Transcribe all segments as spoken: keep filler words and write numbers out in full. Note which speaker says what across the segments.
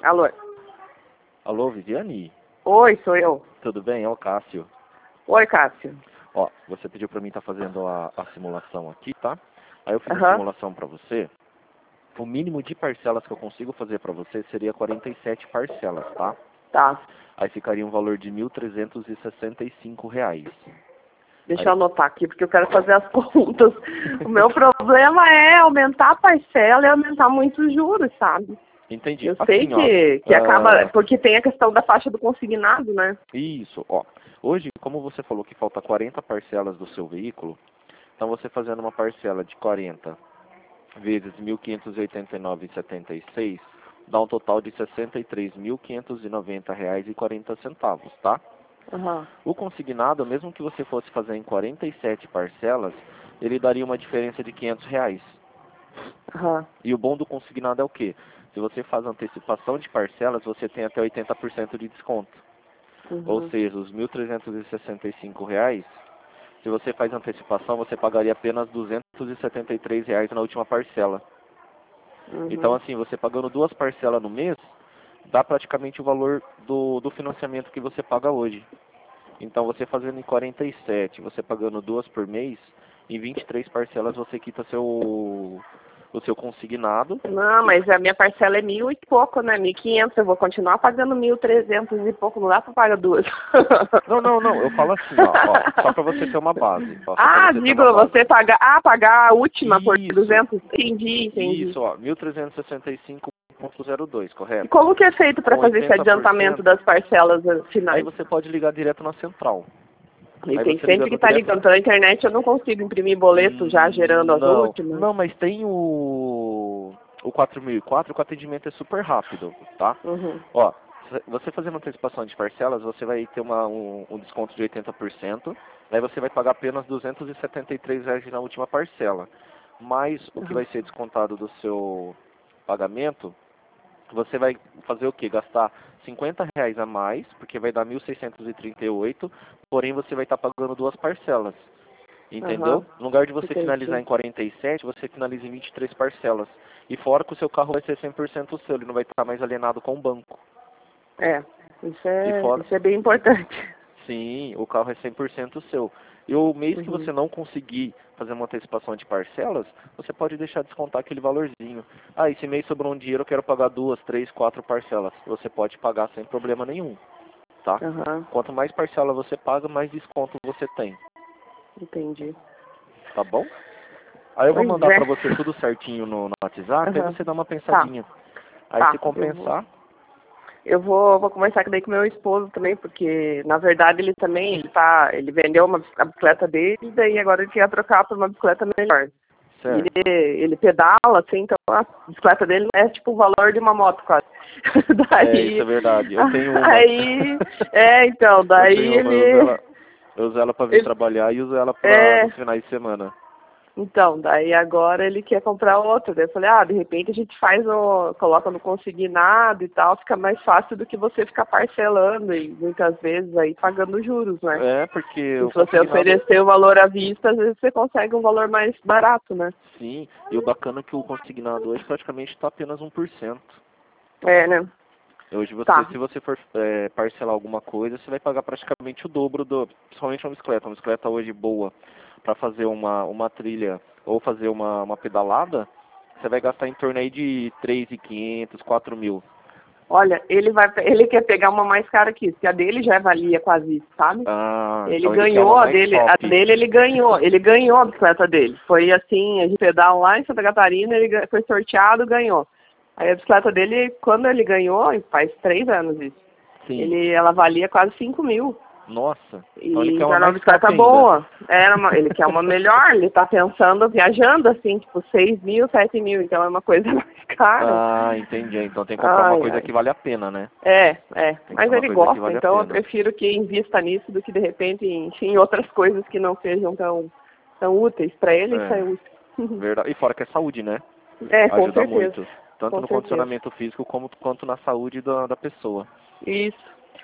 Speaker 1: Alô?
Speaker 2: Alô, Viviane?
Speaker 1: Oi, sou eu.
Speaker 2: Tudo bem? É o Cássio.
Speaker 1: Oi, Cássio.
Speaker 2: Ó, você pediu pra mim estar fazendo a, a simulação aqui, tá? Aí eu fiz
Speaker 1: Aham.
Speaker 2: a simulação pra você. O mínimo de parcelas que eu consigo fazer pra você seria quarenta e sete parcelas, tá?
Speaker 1: Tá.
Speaker 2: Aí ficaria um valor de mil trezentos e sessenta e cinco reais.
Speaker 1: Deixa
Speaker 2: Aí...
Speaker 1: eu anotar aqui, porque eu quero fazer as contas. O meu problema é aumentar a parcela e aumentar muito os juros, sabe?
Speaker 2: Entendi.
Speaker 1: Eu
Speaker 2: Assim,
Speaker 1: sei que,
Speaker 2: ó,
Speaker 1: que acaba...
Speaker 2: uh...
Speaker 1: Porque tem a questão da faixa do consignado, né?
Speaker 2: Isso, ó. Hoje, como você falou que falta quarenta parcelas do seu veículo, então você fazendo uma parcela de quarenta vezes mil quinhentos e oitenta e nove reais e setenta e seis dá um total de sessenta e três mil quinhentos e noventa reais e quarenta centavos, tá?
Speaker 1: Uhum.
Speaker 2: O consignado, mesmo que você fosse fazer em quarenta e sete parcelas, ele daria uma diferença de quinhentos reais.
Speaker 1: Uhum.
Speaker 2: E o bom do consignado é o quê? Se você faz antecipação de parcelas, você tem até oitenta por cento de desconto.
Speaker 1: Uhum.
Speaker 2: Ou seja, os mil trezentos e sessenta e cinco reais, se você faz antecipação, você pagaria apenas duzentos e setenta e três reais na última parcela.
Speaker 1: Uhum.
Speaker 2: Então, assim, você pagando duas parcelas no mês, dá praticamente o valor do, do financiamento que você paga hoje. Então, você fazendo em quarenta e sete, você pagando duas por mês, em vinte e três parcelas você quita seu, o seu consignado.
Speaker 1: Não, mas a minha parcela é mil e pouco, né? Mil e quinhentos. Eu vou continuar pagando mil trezentos e pouco. Não dá pra pagar duas.
Speaker 2: Não, não, não. Eu falo assim, ó. ó só pra você ter uma base. Ó,
Speaker 1: Ah,
Speaker 2: você
Speaker 1: digo, você pagar... Ah, pagar a última por
Speaker 2: Isso.
Speaker 1: duzentos? Entendi, entendi.
Speaker 2: Isso, ó. mil trezentos e sessenta e cinco ponto zero dois, correto?
Speaker 1: E como que é feito para
Speaker 2: Com
Speaker 1: fazer esse
Speaker 2: oitenta por
Speaker 1: adiantamento
Speaker 2: cento,
Speaker 1: das parcelas
Speaker 2: aí
Speaker 1: finais?
Speaker 2: você pode ligar direto na central.
Speaker 1: E
Speaker 2: Aí
Speaker 1: tem
Speaker 2: você
Speaker 1: sempre que
Speaker 2: ligando
Speaker 1: estar
Speaker 2: direto...
Speaker 1: ligando. Pela internet eu não consigo imprimir boleto já gerando as
Speaker 2: Não,
Speaker 1: últimas.
Speaker 2: não, mas tem o, o quatro mil e quatro, que o atendimento é super rápido, tá?
Speaker 1: Uhum.
Speaker 2: Ó, você fazendo antecipação de parcelas, você vai ter uma, um, um desconto de oitenta por cento, aí você vai pagar apenas duzentos e setenta e três reais na última parcela. Mas o que vai ser descontado do seu pagamento, você vai fazer o quê? Gastar cinquenta reais a mais, porque vai dar mil seiscentos e trinta e oito, porém você vai estar pagando duas parcelas. Entendeu?
Speaker 1: Uhum.
Speaker 2: No lugar de você
Speaker 1: Entendi.
Speaker 2: finalizar em quarenta e sete, você finaliza em vinte e três parcelas. E fora que o seu carro vai ser cem por cento seu, ele não vai estar mais alienado com o banco.
Speaker 1: É, isso
Speaker 2: E
Speaker 1: é,
Speaker 2: fora...
Speaker 1: isso é bem importante.
Speaker 2: Sim, o carro é cem por cento seu. E o mês que
Speaker 1: Uhum.
Speaker 2: você não conseguir fazer uma antecipação de parcelas, você pode deixar descontar aquele valorzinho. Ah, esse mês sobrou um dinheiro, eu quero pagar duas, três, quatro parcelas. Você pode pagar sem problema nenhum, tá?
Speaker 1: Uhum.
Speaker 2: Quanto mais parcela você paga, mais desconto você tem.
Speaker 1: Entendi.
Speaker 2: Tá bom? Aí eu vou
Speaker 1: Pois
Speaker 2: mandar
Speaker 1: é.
Speaker 2: pra você tudo certinho no, no WhatsApp, aí
Speaker 1: Uhum.
Speaker 2: você dá uma
Speaker 1: Tá,
Speaker 2: pensadinha. Aí
Speaker 1: tá.
Speaker 2: se
Speaker 1: Eu vou.
Speaker 2: compensar...
Speaker 1: Eu vou, vou conversar daí com meu esposo também, porque na verdade ele também, ele tá, ele vendeu uma a bicicleta dele e daí agora ele quer trocar por uma bicicleta melhor. E
Speaker 2: Certo.
Speaker 1: ele, ele pedala, assim, então a bicicleta dele é tipo o valor de uma moto quase.
Speaker 2: É,
Speaker 1: daí,
Speaker 2: isso é verdade. Eu tenho uma.
Speaker 1: aí, é, então, daí
Speaker 2: eu tenho uma, eu uso
Speaker 1: ele,
Speaker 2: ela, eu uso ela pra vir
Speaker 1: ele
Speaker 2: trabalhar e uso ela pra,
Speaker 1: é,
Speaker 2: nos finais de semana.
Speaker 1: então, daí agora ele quer comprar outra. Daí eu falei, ah, de repente a gente faz o, coloca no consignado e tal, fica mais fácil do que você ficar parcelando e muitas vezes aí pagando juros, né?
Speaker 2: É, porque
Speaker 1: E
Speaker 2: o
Speaker 1: se você
Speaker 2: consignado...
Speaker 1: oferecer o valor à vista, às vezes você consegue um valor mais barato, né?
Speaker 2: Sim, e o bacana é que o consignado hoje praticamente está apenas um por cento.
Speaker 1: É, né?
Speaker 2: Hoje você,
Speaker 1: Tá.
Speaker 2: se você for é, parcelar alguma coisa, você vai pagar praticamente o dobro do... Principalmente uma bicicleta. Uma bicicleta hoje boa para fazer uma, uma trilha ou fazer uma, uma pedalada, você vai gastar em torno aí de três mil e quinhentos, quatro mil.
Speaker 1: Olha, ele vai, ele quer pegar uma mais cara que isso, que a dele já valia quase isso, sabe?
Speaker 2: Ah,
Speaker 1: Ele
Speaker 2: então ele quer
Speaker 1: ganhou
Speaker 2: uma
Speaker 1: a
Speaker 2: mais
Speaker 1: dele, a
Speaker 2: top.
Speaker 1: dele ele ganhou, ele ganhou a bicicleta dele. Foi assim, a gente pedal lá em Santa Catarina, ele ga- foi sorteado, ganhou. Aí a bicicleta dele, quando ele ganhou, faz três anos isso,
Speaker 2: Sim.
Speaker 1: ele, ela valia quase cinco mil.
Speaker 2: Nossa,
Speaker 1: E
Speaker 2: então ele quer
Speaker 1: então
Speaker 2: uma
Speaker 1: era uma
Speaker 2: mais top
Speaker 1: bicicleta
Speaker 2: ainda.
Speaker 1: boa. Era uma, ele quer uma melhor, ele tá pensando, viajando assim, tipo, seis mil, sete mil, então é uma coisa mais cara.
Speaker 2: Ah, entendi. Então tem que comprar uma
Speaker 1: Ai,
Speaker 2: coisa
Speaker 1: ai.
Speaker 2: que vale a pena, né?
Speaker 1: É, é.
Speaker 2: Tem que
Speaker 1: Mas
Speaker 2: ser uma
Speaker 1: ele
Speaker 2: coisa que
Speaker 1: gosta,
Speaker 2: vale a
Speaker 1: então eu
Speaker 2: pena.
Speaker 1: prefiro que invista nisso do que de repente em, em outras coisas que não sejam tão, tão úteis. Para ele isso é
Speaker 2: É,
Speaker 1: útil.
Speaker 2: verdade. E fora que é saúde, né?
Speaker 1: É, com
Speaker 2: Ajuda
Speaker 1: certeza.
Speaker 2: muito. Tanto
Speaker 1: Com
Speaker 2: no
Speaker 1: certeza.
Speaker 2: condicionamento físico como, quanto na saúde da, da pessoa.
Speaker 1: Isso.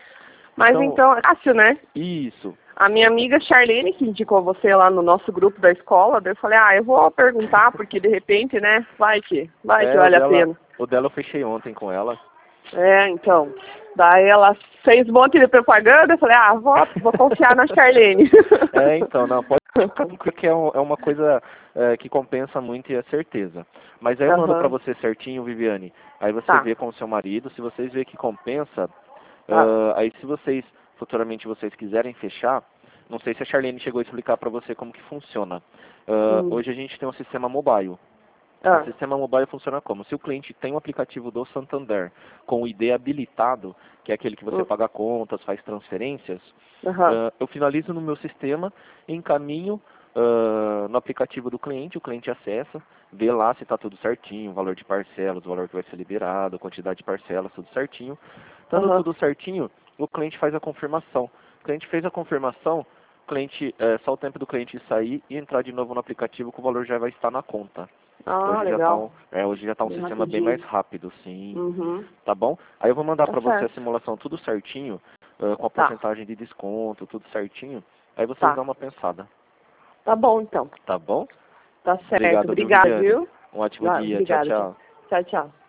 Speaker 1: Mas
Speaker 2: Então,
Speaker 1: então, é fácil, né?
Speaker 2: isso.
Speaker 1: A minha amiga Charlene, que indicou você lá no nosso grupo da escola, daí eu falei, ah, eu vou perguntar, porque de repente, né, vai que, vai que
Speaker 2: É, o
Speaker 1: vale a
Speaker 2: dela,
Speaker 1: pena.
Speaker 2: o dela eu fechei ontem com ela.
Speaker 1: É, então. Daí ela fez um monte de propaganda, eu falei, ah, vou, vou confiar na Charlene.
Speaker 2: É, então, não, pode ficar tranquilo que é, um- é uma coisa é, que compensa muito e é certeza. Mas aí eu mando pra
Speaker 1: Aham.
Speaker 2: você certinho, Viviane. Aí você
Speaker 1: Tá,
Speaker 2: vê com o seu marido, se vocês vê que compensa,
Speaker 1: tá.
Speaker 2: ah, aí se vocês, futuramente vocês quiserem fechar, não sei se a Charlene chegou a explicar pra você como que funciona. Ah,
Speaker 1: Hum.
Speaker 2: hoje a gente tem um sistema mobile. O
Speaker 1: Ah,
Speaker 2: sistema mobile funciona como? Se o cliente tem um aplicativo do Santander com o I D habilitado, que é aquele que você
Speaker 1: hum,
Speaker 2: paga contas, faz transferências,
Speaker 1: aham.
Speaker 2: ah, eu finalizo no meu sistema, encaminho ah, no aplicativo do cliente, o cliente acessa, vê lá se está tudo certinho, o valor de parcelas, o valor que vai ser liberado, a quantidade de parcelas, tudo certinho. Estando
Speaker 1: Aham.
Speaker 2: tudo certinho, o cliente faz a confirmação. O cliente fez a confirmação, o cliente, é só o tempo do cliente sair e entrar de novo no aplicativo que o valor já vai estar na conta.
Speaker 1: Ah,
Speaker 2: Hoje já está um,
Speaker 1: legal.
Speaker 2: é, hoje já tá um
Speaker 1: Bem
Speaker 2: sistema bem mais
Speaker 1: rapidinho.
Speaker 2: rápido, sim.
Speaker 1: Uhum.
Speaker 2: Tá bom? Aí eu vou mandar
Speaker 1: Tá
Speaker 2: para você a
Speaker 1: certo.
Speaker 2: simulação tudo certinho, ah, com a
Speaker 1: Tá,
Speaker 2: porcentagem de desconto, tudo certinho. Aí vocês
Speaker 1: tá.
Speaker 2: dão uma pensada.
Speaker 1: Tá bom, então.
Speaker 2: Tá bom?
Speaker 1: Tá certo.
Speaker 2: Obrigado, viu,
Speaker 1: Obrigada,
Speaker 2: Viviane?
Speaker 1: viu?
Speaker 2: Um ótimo
Speaker 1: Ah,
Speaker 2: dia. Tchau,
Speaker 1: obrigada. Tchau,
Speaker 2: tchau.
Speaker 1: tchau. Tchau.